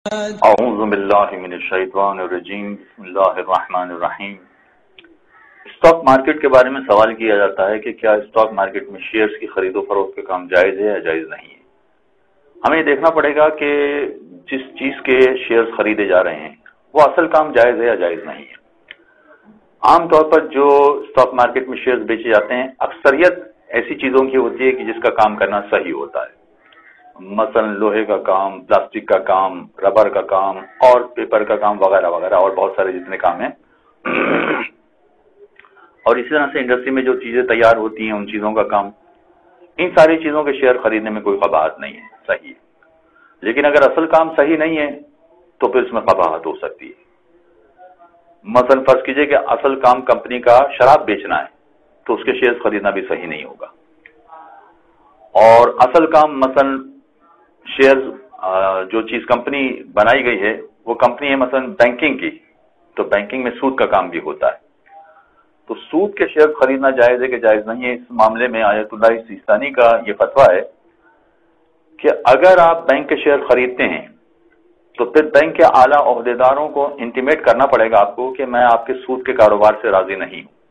اعوذ باللہ من الشیطان الرجیم بسم اللہ الرحمن الرحیم۔ اسٹاک مارکیٹ کے بارے میں سوال کیا جاتا ہے کہ کیا اسٹاک مارکیٹ میں شیئرز کی خرید و فروخت کا کام جائز ہے یا جائز نہیں ہے۔ ہمیں یہ دیکھنا پڑے گا کہ جس چیز کے شیئرز خریدے جا رہے ہیں وہ اصل کام جائز ہے یا جائز نہیں ہے۔ عام طور پر جو اسٹاک مارکیٹ میں شیئرز بیچے جاتے ہیں اکثریت ایسی چیزوں کی ہوتی ہے کہ جس کا کام کرنا صحیح ہوتا ہے، مثلا لوہے کا کام، پلاسٹک کا کام، ربر کا کام اور پیپر کا کام وغیرہ وغیرہ، اور بہت سارے جتنے کام ہیں۔ اور اسی طرح سے انڈسٹری میں جو چیزیں تیار ہوتی ہیں ان چیزوں کا کام، ان ساری چیزوں کے شیئر خریدنے میں کوئی قباحت نہیں ہے، صحیح ہے۔ لیکن اگر اصل کام صحیح نہیں ہے تو پھر اس میں قباحت ہو سکتی ہے۔ مثلا فرض کیجئے کہ اصل کام کمپنی کا شراب بیچنا ہے تو اس کے شیئر خریدنا بھی صحیح نہیں ہوگا، اور اصل کام مثلا شیئرز جو چیز کمپنی بنائی گئی ہے وہ کمپنی ہے مثلا بینکنگ کی، تو بینکنگ میں سود کا کام بھی ہوتا ہے، تو سود کے شیئر خریدنا جائز ہے کہ جائز نہیں ہے۔ اس معاملے میں آیت اللہ سیستانی کا یہ فتویٰ ہے کہ اگر آپ بینک کے شیئر خریدتے ہیں تو پھر بینک کے اعلیٰ عہدیداروں کو انٹیمیٹ کرنا پڑے گا آپ کو کہ میں آپ کے سود کے کاروبار سے راضی نہیں ہوں۔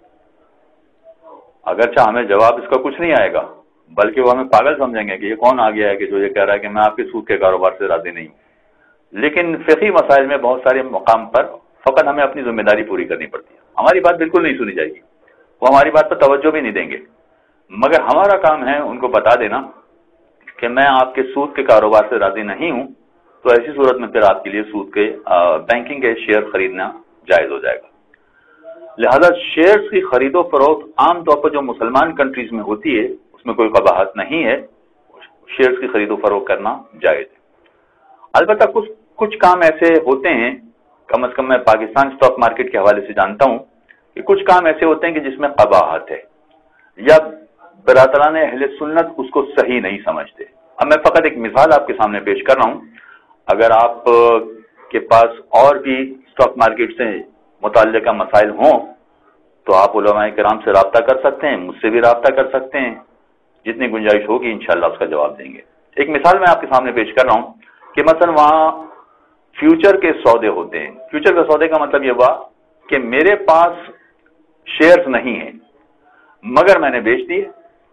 اگرچہ ہمیں جواب اس کا کچھ نہیں آئے گا، بلکہ وہ ہمیں پاگل سمجھیں گے کہ یہ کون آ گیا ہے کہ جو یہ کہہ رہا ہے کہ میں آپ کے سود کے کاروبار سے راضی نہیں ہوں۔ لیکن فقہی مسائل میں بہت سارے مقام پر فقط ہمیں اپنی ذمہ داری پوری کرنی پڑتی ہے۔ ہماری بات بالکل نہیں سنی جائے گی، وہ ہماری بات پر توجہ بھی نہیں دیں گے، مگر ہمارا کام ہے ان کو بتا دینا کہ میں آپ کے سود کے کاروبار سے راضی نہیں ہوں، تو ایسی صورت میں پھر آپ کے لیے سود کے بینکنگ کے شیئر خریدنا جائز ہو جائے گا۔ لہذا شیئرز کی خرید و فروخت عام طور پر جو مسلمان کنٹریز میں ہوتی ہے اس میں کوئی قباحت نہیں ہے، شیئرز کی خرید و فروخت کرنا جائز ہے۔ البتہ کچھ کام ایسے ہوتے ہیں، کم از کم میں پاکستان اسٹاک مارکیٹ کے حوالے سے جانتا ہوں کہ کچھ کام ایسے ہوتے ہیں کہ جس میں قباحت ہے یا برادران اہل سنت اس کو صحیح نہیں سمجھتے۔ اب میں فقط ایک مثال آپ کے سامنے پیش کر رہا ہوں، اگر آپ کے پاس اور بھی اسٹاک مارکیٹ سے متعلقہ مسائل ہوں تو آپ علماء کرام سے رابطہ کر سکتے ہیں، مجھ سے بھی رابطہ کر سکتے ہیں، جتنی گنجائش ہوگی انشاءاللہ اس کا جواب دیں گے۔ ایک مثال میں آپ کے سامنے پیش کر رہا ہوں کہ مثلا وہاں فیوچر کے سودے ہوتے ہیں۔ فیوچر کے سودے کا مطلب یہ ہوا کہ میرے پاس شیئرز نہیں ہیں مگر میں نے بیچ دیے،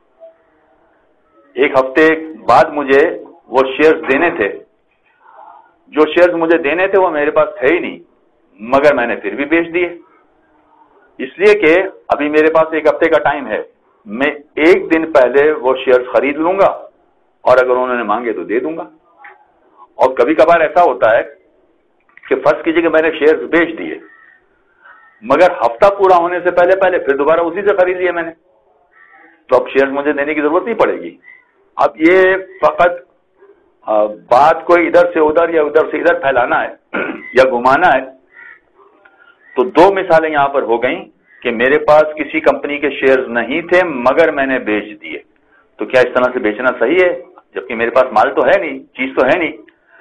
ایک ہفتے بعد مجھے وہ شیئرز دینے تھے، جو شیئرز مجھے دینے تھے وہ میرے پاس تھے ہی نہیں مگر میں نے پھر بھی بیچ دیے، اس لیے کہ ابھی میرے پاس ایک ہفتے کا ٹائم ہے، میں ایک دن پہلے وہ شیئرز خرید لوں گا اور اگر انہوں نے مانگے تو دے دوں گا۔ اور کبھی کبھار ایسا ہوتا ہے کہ فرض کیجئے کہ میں نے شیئرز بیچ دیے مگر ہفتہ پورا ہونے سے پہلے پھر دوبارہ اسی سے خرید لیے میں نے، تو اب شیئرز مجھے دینے کی ضرورت نہیں پڑے گی۔ اب یہ فقط بات کو ادھر سے ادھر یا ادھر سے ادھر پھیلانا ہے یا گھمانا ہے۔ تو دو مثالیں یہاں پر ہو گئیں کہ میرے پاس کسی کمپنی کے شیئرز نہیں تھے مگر میں نے بیچ دیے، تو کیا اس طرح سے بیچنا صحیح ہے جبکہ میرے پاس مال تو ہے نہیں، چیز تو ہے نہیں؟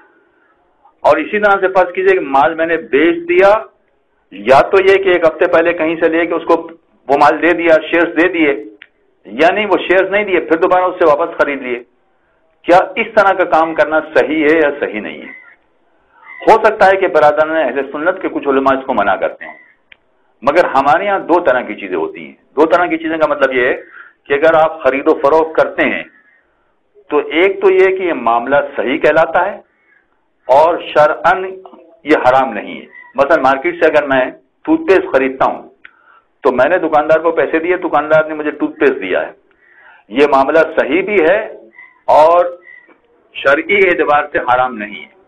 اور اسی طرح سے فرض کیجئے کہ مال میں نے بیچ دیا، یا تو یہ کہ ایک ہفتے پہلے کہیں سے لے کے اس کو وہ مال دے دیا، شیئرز دے دیے، یا نہیں وہ شیئرز نہیں دیے پھر دوبارہ اس سے واپس خرید لیے، کیا اس طرح کا کام کرنا صحیح ہے یا صحیح نہیں ہے؟ ہو سکتا ہے کہ برادران اہل سنت کے کچھ علماء اس کو منع کرتے ہیں، مگر ہمارے یہاں دو طرح کی چیزیں ہوتی ہیں۔ دو طرح کی چیزیں کا مطلب یہ ہے کہ اگر آپ خرید و فروخت کرتے ہیں تو ایک تو یہ کہ یہ معاملہ صحیح کہلاتا ہے اور شرعاً یہ حرام نہیں ہے۔ مثلا مارکیٹ سے اگر میں ٹوتھ پیسٹ خریدتا ہوں تو میں نے دکاندار کو پیسے دیے، دکاندار نے مجھے ٹوتھ پیسٹ دیا ہے، یہ معاملہ صحیح بھی ہے اور شرعی اعتبار سے حرام نہیں ہے۔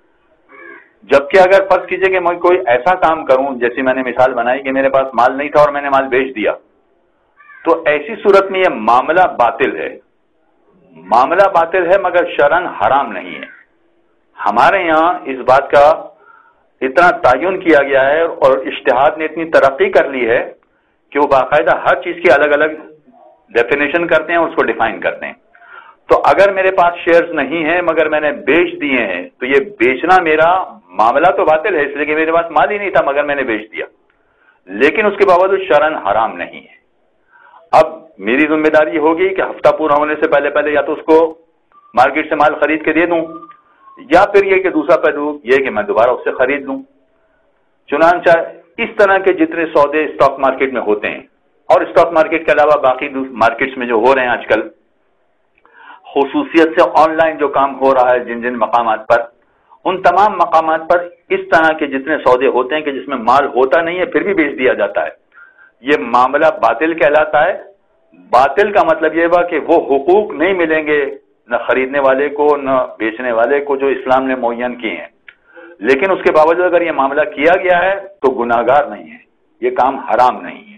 جبکہ اگر فرض کیجئے کہ میں کوئی ایسا کام کروں، جیسی میں نے مثال بنائی کہ میرے پاس مال نہیں تھا اور میں نے مال بیچ دیا، تو ایسی صورت میں یہ معاملہ باطل ہے، معاملہ باطل ہے مگر شرعاً حرام نہیں ہے۔ ہمارے یہاں اس بات کا اتنا تعین کیا گیا ہے اور اجتہاد نے اتنی ترقی کر لی ہے کہ وہ باقاعدہ ہر چیز کی الگ الگ ڈیفینیشن کرتے ہیں اور اس کو ڈیفائن کرتے ہیں۔ تو اگر میرے پاس شیئرز نہیں ہیں مگر میں نے بیچ دیے ہیں تو یہ بیچنا میرا معاملہ تو باطل ہے، اس لیے کہ میرے پاس مال ہی نہیں تھا مگر میں نے بیچ دیا، لیکن اس کے باوجود شرعاً حرام نہیں ہے۔ اب میری ذمہ داری ہوگی کہ ہفتہ پورا ہونے سے پہلے یا تو اس کو مارکیٹ سے مال خرید کے دے دوں، या फिर ये कि दूसरा पहलू ये कि मैं दोबारा उससे खरीद लूं। चुनांचा इस तरह के जितने सौदे स्टॉक मार्केट में होते हैं और स्टॉक मार्केट के अलावा बाकी मार्केट्स में जो हो रहे हैं आजकल, खुसूसियत से ऑनलाइन जो काम हो रहा है जिन जिन मकामात पर, उन तमाम मकामात पर इस तरह के जितने सौदे होते हैं कि जिसमें माल होता नहीं है फिर भी बेच दिया जाता है, ये मामला बातिल कहलाता है। बातिल का मतलब ये हुआ कि वो हुकूक नहीं मिलेंगे न खरीदने वाले को न बेचने वाले को जो इस्लाम ने मुअय्यन किए हैं। लेकिन उसके बावजूद अगर ये मामला किया गया है तो गुनाहगार नहीं है, ये काम हराम नहीं है।